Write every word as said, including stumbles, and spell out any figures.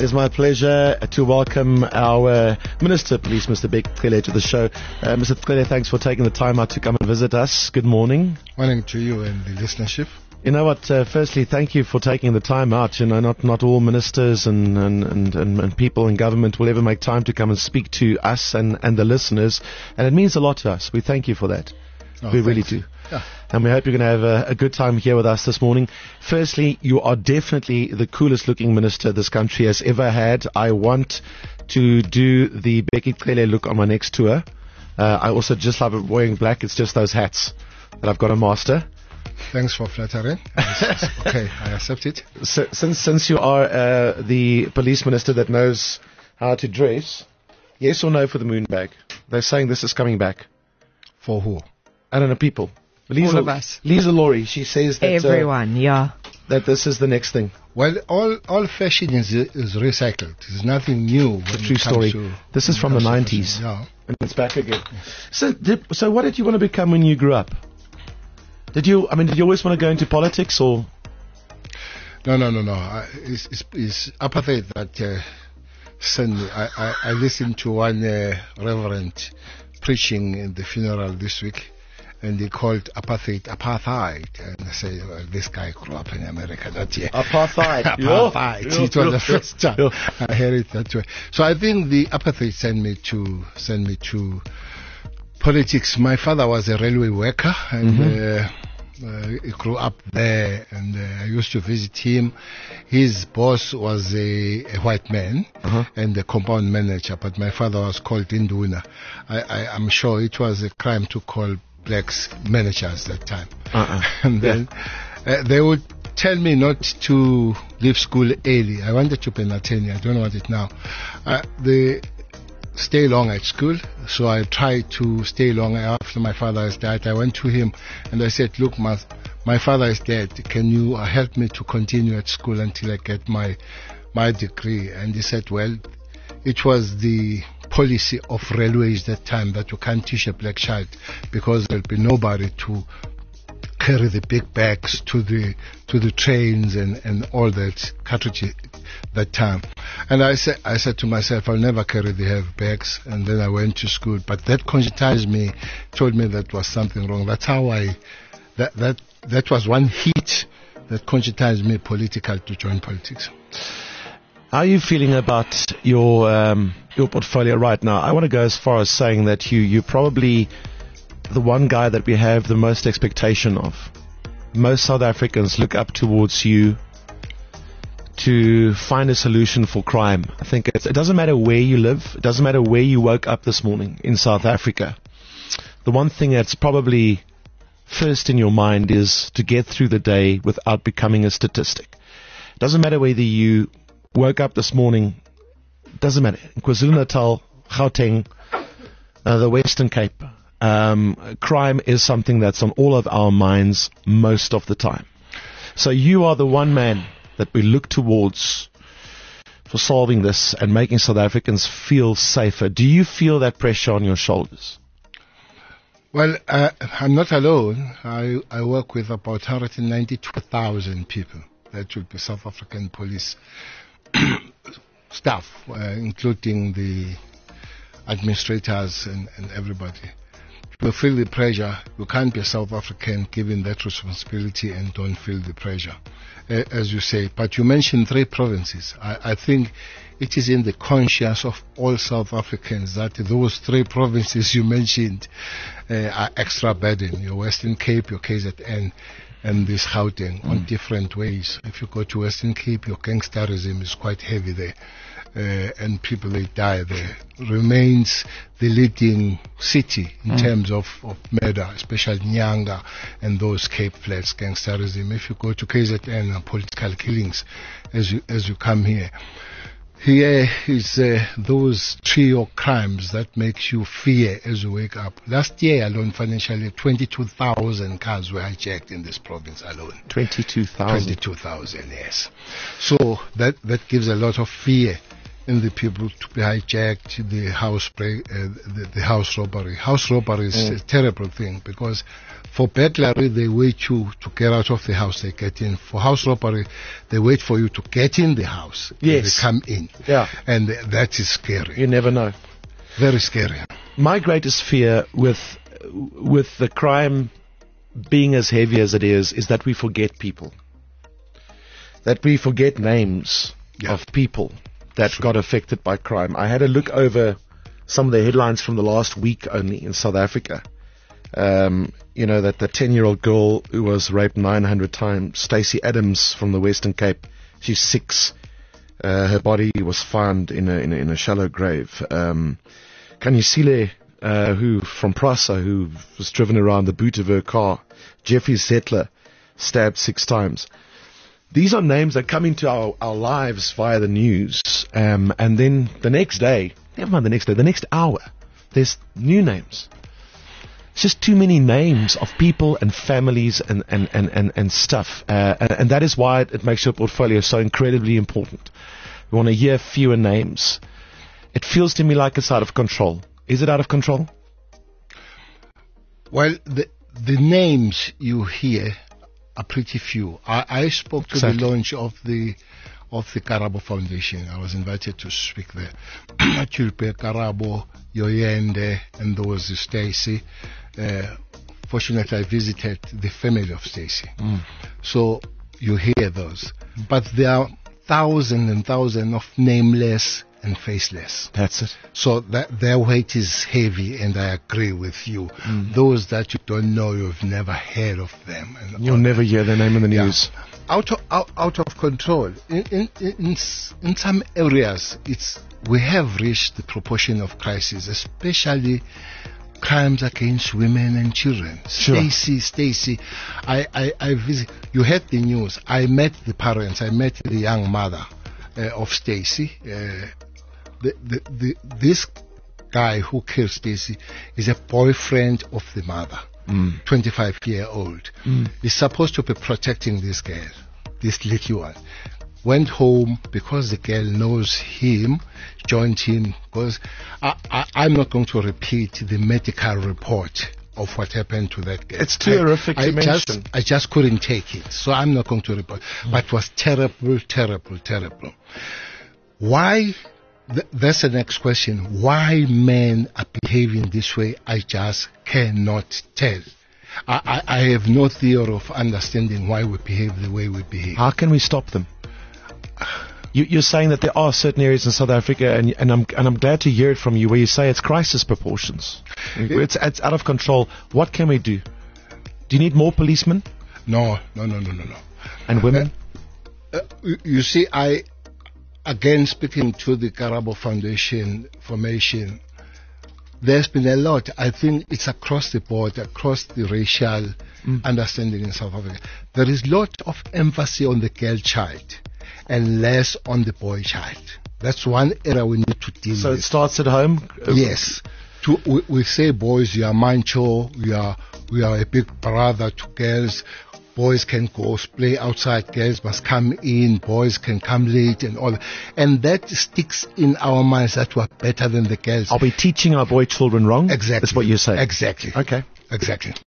It is my pleasure to welcome our Minister of Police, Mister Bheki Cele, to the show. Uh, Mister Cele, thanks for taking the time out to come and visit us. Good morning. Morning to you and the listenership. You know what, uh, firstly, thank you for taking the time out. You know, not, not all ministers and, and, and, and, and people in government will ever make time to come and speak to us and, and the listeners. And it means a lot to us. We thank you for that. Oh, we thanks. really do. Yeah. And we hope you're going to have a, a good time here with us this morning. Firstly, you are definitely the coolest looking minister this country has ever had. I want to do the Bheki Cele look on my next tour. Uh, I also just love it wearing black. It's just those hats that I've got to master. Thanks for flattering. Okay, I accept it. So, since since you are uh, the police minister that knows how to dress, yes or no for the moon bag? They're saying this is coming back. For who? I don't know, people. Lisa, All of us. Lisa Laurie, she says that Everyone, uh, yeah. that this is the next thing. Well, all all fashion is is recycled. There's nothing new. It's a true story. To, this is from the nineties. Yeah. And it's back again. So, did, so what did you want to become when you grew up? Did you, I mean, did you always want to go into politics or? No, no, no, no. I, it's, it's, it's apartheid that uh, sent me. I, I, I listened to one uh, reverend preaching in the funeral this week, and he called apartheid apartheid. And I say, well, this guy grew up in America, not here. Apartheid. Apartheid. Yo, It was yo, the first time yo. I heard it that way. So I think the apartheid sent me to sent me to politics. My father was a railway worker, and mm-hmm. uh, uh, he grew up there, and uh, I used to visit him. His boss was a, a white man uh-huh. and a compound manager, but my father was called Induna. I, I, I'm sure it was a crime to call blacks managers that time. Uh-uh. And then yeah. uh, they would tell me not to leave school early. I wanted to penatenia. I don't want it now. Uh, the stay long at school, so I tried to stay long after my father has died. I went to him and I said, look, my, my father is dead. Can you help me to continue at school until I get my my degree? And he said, well, it was the policy of railways that time that you can't teach a black child because there'll be nobody to carry the big bags to the to the trains and, and all that cartridge that time. And I said I said to myself, I'll never carry the heavy bags. And then I went to school, but that conscientized me, told me that was something wrong. That's how I that that that was one hit that conscientized me political to join politics. How are you feeling about your um, your portfolio right now? I want to go as far as saying that you you probably the one guy that we have the most expectation of. Most South Africans look up towards you to find a solution for crime. I think it's, it doesn't matter where you live. It doesn't matter where you woke up this morning in South Africa. The one thing that's probably first in your mind is to get through the day without becoming a statistic. It doesn't matter whether you woke up this morning. It doesn't matter. In KwaZulu-Natal, Gauteng, uh, the Western Cape, Um, crime is something that's on all of our minds most of the time. So you are the one man that we look towards for solving this and making South Africans feel safer. Do you feel that pressure on your shoulders? Well, uh, I'm not alone. I, I work with about one hundred ninety-two thousand people. That would be South African police staff, uh, including the administrators and, and everybody. You feel the pressure. You can't be a South African given that responsibility and don't feel the pressure, uh, as you say. But you mentioned three provinces. I, I think it is in the conscience of all South Africans that those three provinces you mentioned uh, are extra burden. Your Western Cape, your K Z N, and this Gauteng mm. on different ways. If you go to Western Cape, your gangsterism is quite heavy there. Uh, and people, they die there. Remains the leading city in mm. terms of, of murder, especially Nyanga and those Cape Flats gangsterism. If you go to K Z N, uh, political killings, as you as you come here, here is uh, those trio crimes that makes you fear as you wake up. Last year alone, financially, twenty-two thousand cars were hijacked in this province alone. twenty-two thousand? twenty-two thousand, yes. So that, that gives a lot of fear in the people to be hijacked, the house break, uh, the, the house robbery. House robbery is mm. a terrible thing, because for burglary they wait you to get out of the house, they get in. For house robbery, they wait for you to get in the house. Yes. They come in. Yeah. And that is scary. You never know. Very scary. My greatest fear with with the crime being as heavy as it is, is that we forget people. That we forget names yeah. of people that sure. got affected by crime. I had a look over some of the headlines from the last week only in South Africa. Um, you know, that the ten-year-old girl who was raped nine hundred times, Stacey Adams from the Western Cape, she's six. Uh, her body was found in a, in a, in a shallow grave. Um, Kanyisile, uh, who, from Prasa, who was driven around the boot of her car. Jeffrey Settler, stabbed six times. These are names that come into our, our lives via the news, um, and then the next day, never mind the next day, the next hour, there's new names. It's just too many names of people and families and, and, and, and, and stuff. Uh, and, and that is why it, it makes your portfolio so incredibly important. We want to hear fewer names. It feels to me like it's out of control. Is it out of control? Well, the, the names you hear are pretty few. I, I spoke to exactly. the launch of the of the Karabo Foundation. I was invited to speak there. Chilpe, Karabo, Yoyende, and there was Stacey. Uh, fortunately, I visited the family of Stacey. Mm. So you hear those. But there are thousands and thousands of nameless and faceless. That's it. So that their weight is heavy, and I agree with you. Mm. Those that you don't know, you've never heard of them. And You'll never hear their name in the news. Yeah. Out of out, out of control. In, in in in some areas, it's we have reached the proportion of crisis, especially crimes against women and children. Sure. Stacey, Stacey, I, I, I visit. You heard the news. I met the parents. I met the young mother uh, of Stacey. Uh, the, the, the, this guy who killed Stacey is a boyfriend of the mother, mm. twenty-five year old. Mm. He's supposed to be protecting this girl, this little one. Went home because the girl knows him, joined him, because I, I, I'm not going to repeat the medical report of what happened to that girl. It's too I, horrific I to just, mention. I just couldn't take it, so I'm not going to report. Mm. But it was terrible, terrible, terrible. Why? Th- that's the next question. Why men are behaving this way, I just cannot tell. I, I, I have no theory of understanding why we behave the way we behave. How can we stop them? You, you're saying that there are certain areas in South Africa, and, and I'm and I'm glad to hear it from you, where you say it's crisis proportions. It's, it's out of control. What can we do? Do you need more policemen? No, no, no, no, no, no. And women? Uh, uh, you see, I, again speaking to the Karabo Foundation formation, there's been a lot. I think it's across the board, across the racial mm. understanding in South Africa. There is a lot of emphasis on the girl child and less on the boy child. That's one area we need to deal so with. So it starts at home? Yes. To, we, we say boys, you are macho, we are, we are a big brother to girls. Boys can go play outside, girls must come in, boys can come late and all that. And that sticks in our minds that we're better than the girls. Are we teaching our boy children wrong? Exactly. That's what you're saying? Exactly. Okay. Exactly.